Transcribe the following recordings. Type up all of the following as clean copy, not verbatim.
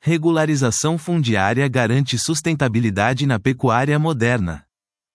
Regularização fundiária garante sustentabilidade na pecuária moderna.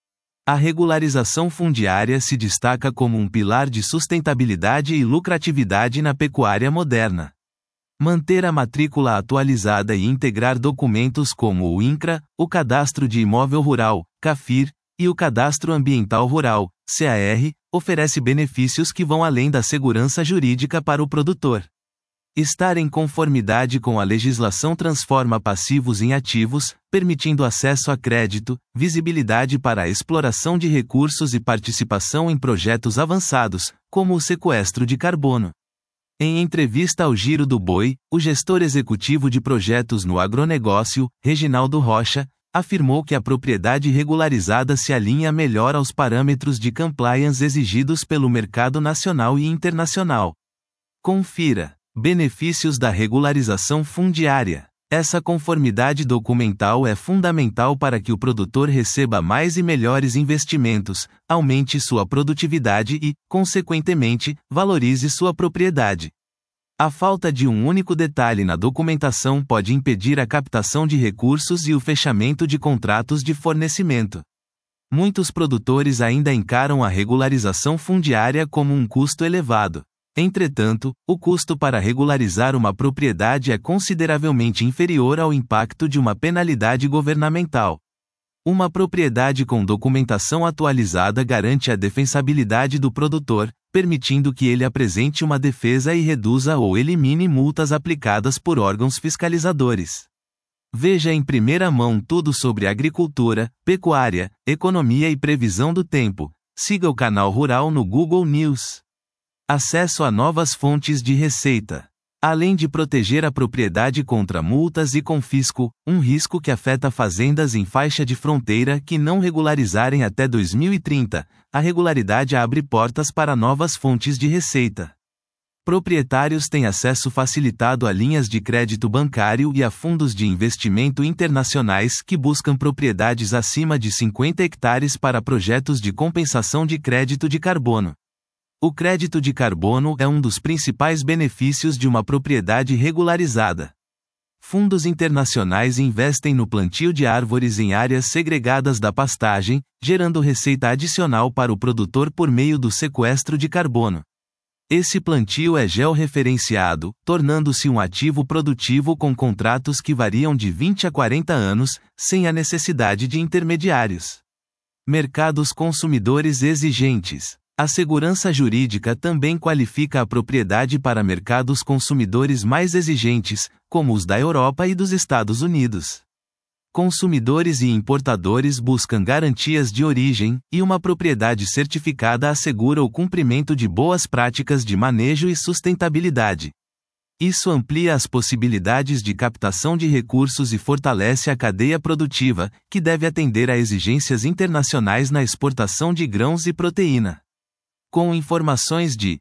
A regularização fundiária se destaca como um pilar de sustentabilidade e lucratividade na pecuária moderna. Manter a matrícula atualizada e integrar documentos como o INCRA, o Cadastro de Imóvel Rural, CAFIR, e o Cadastro Ambiental Rural, CAR, oferece benefícios que vão além da segurança jurídica para o produtor. Estar em conformidade com a legislação transforma passivos em ativos, permitindo acesso a crédito, visibilidade para a exploração de recursos e participação em projetos avançados, como o sequestro de carbono. Em entrevista ao Giro do Boi, o gestor executivo de projetos no agronegócio, Reginaldo Rocha, afirmou que a propriedade regularizada se alinha melhor aos parâmetros de compliance exigidos pelo mercado nacional e internacional. Confira. Benefícios da regularização fundiária. Essa conformidade documental é fundamental para que o produtor receba mais e melhores investimentos, aumente sua produtividade e, consequentemente, valorize sua propriedade. A falta de um único detalhe na documentação pode impedir a captação de recursos e o fechamento de contratos de fornecimento. Muitos produtores ainda encaram a regularização fundiária como um custo elevado. Entretanto, o custo para regularizar uma propriedade é consideravelmente inferior ao impacto de uma penalidade governamental. Uma propriedade com documentação atualizada garante a defensabilidade do produtor, permitindo que ele apresente uma defesa e reduza ou elimine multas aplicadas por órgãos fiscalizadores. Veja em primeira mão tudo sobre agricultura, pecuária, economia e previsão do tempo. Siga o canal Rural no Google News. Acesso a novas fontes de receita. Além de proteger a propriedade contra multas e confisco, um risco que afeta fazendas em faixa de fronteira que não regularizarem até 2030, a regularidade abre portas para novas fontes de receita. Proprietários têm acesso facilitado a linhas de crédito bancário e a fundos de investimento internacionais que buscam propriedades acima de 50 hectares para projetos de compensação de crédito de carbono. O crédito de carbono é um dos principais benefícios de uma propriedade regularizada. Fundos internacionais investem no plantio de árvores em áreas segregadas da pastagem, gerando receita adicional para o produtor por meio do sequestro de carbono. Esse plantio é georreferenciado, tornando-se um ativo produtivo com contratos que variam de 20 a 40 anos, sem a necessidade de intermediários. Mercados consumidores exigentes. A segurança jurídica também qualifica a propriedade para mercados consumidores mais exigentes, como os da Europa e dos Estados Unidos. Consumidores e importadores buscam garantias de origem, e uma propriedade certificada assegura o cumprimento de boas práticas de manejo e sustentabilidade. Isso amplia as possibilidades de captação de recursos e fortalece a cadeia produtiva, que deve atender a exigências internacionais na exportação de grãos e proteína. Com informações de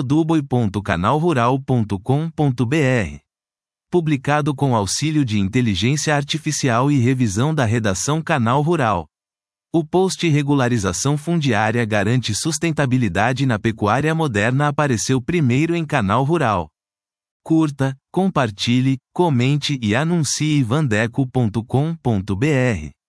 giroduboi.canalrural.com.br. Publicado com auxílio de inteligência artificial e revisão da redação Canal Rural. O post Regularização fundiária garante sustentabilidade na pecuária moderna apareceu primeiro em Canal Rural. Curta, compartilhe, comente e anuncie vandeco.com.br.